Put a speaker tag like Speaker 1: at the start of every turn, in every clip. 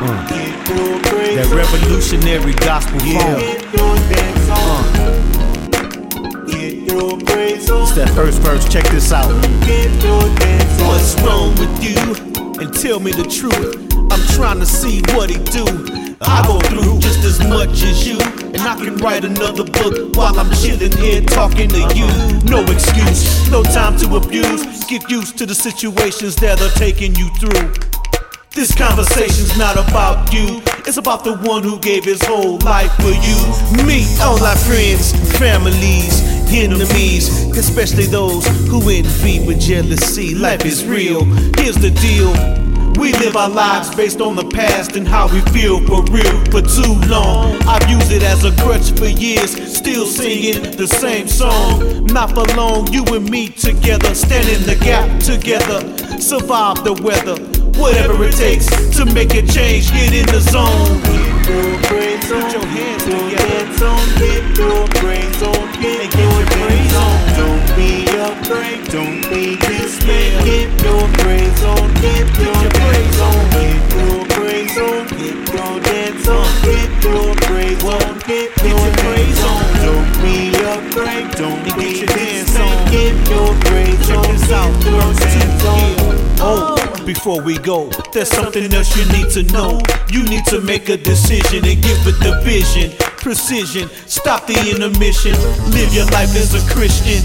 Speaker 1: That revolutionary gospel funk. It's that first verse, check this out. What's wrong with you? And tell me the truth. I'm trying to see what he do. I go through just as much as you, and I can write another book while I'm chilling here talking to you. No excuse, no time to abuse. Get used to the situations that are taking you through. This conversation's not about you, it's about the one who gave his whole life for you. Me, all our friends, families, enemies, especially those who envy with jealousy. Life is real, here's the deal. We live our lives based on the past and how we feel for real. For too long, I've used it as a crutch for years, still singing the same song. Not for long, you and me together, stand in the gap together, survive the weather. Whatever it takes to make a change, get in the zone. Get your brains on, put your hands together. Get your brains on, get your brains on. Don't be afraid, don't be dismayed. Get your brains on, get your brains on. Get your brains on, get your dance on. Get your brains on, get your brains on. Don't be afraid, don't be dismayed. Get your brains on, get your dance on. Oh. Before we go, there's something else you need to know. You need to make a decision and give it the vision, precision. Stop the intermission, live your life as a Christian.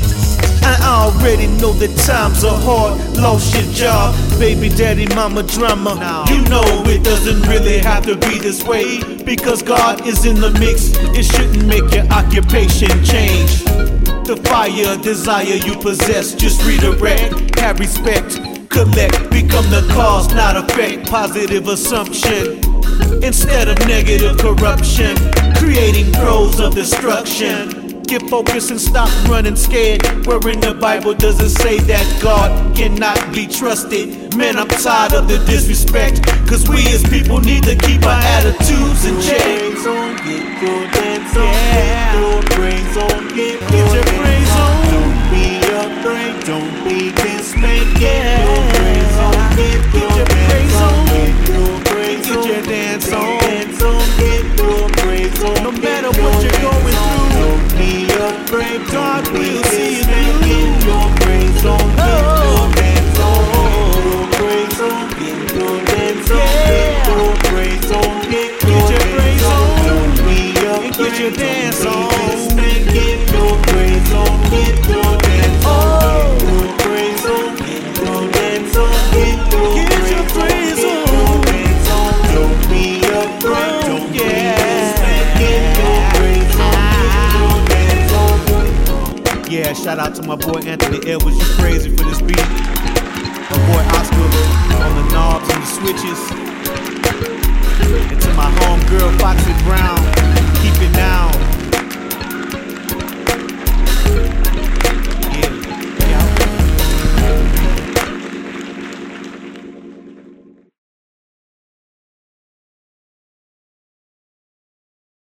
Speaker 1: I already know that times are hard. Lost your job, baby daddy, mama drama. You know it doesn't really have to be this way, because God is in the mix. It shouldn't make your occupation change. The fire, desire you possess, just redirect, have respect. Collect, become the cause, not effect. Positive assumption instead of negative corruption, creating pros of destruction. Get focused and stop running scared. Where in the Bible does it say that God cannot be trusted? Man, I'm tired of the disrespect, cause we as people need to keep our attitudes in check. Get your dance on, get your brains on, get your brains on. Don't be afraid, don't be dismayed. Get your brains on, get your brains on. Get your brains on, get your dance on. Get your brains on. No matter what you're going through, don't be afraid, God will see you through. Get your brains on, get your dance on. Get your brains on, get your dance on. Get your brains on, get your brains on. Don't be afraid, get your dance on. Get your brains on, get your dance on. Yeah, shout out to my boy Anthony Edwards, you crazy for this beat. My boy Oscar on the knobs and the switches. And to my homegirl Foxy Brown, keep it down.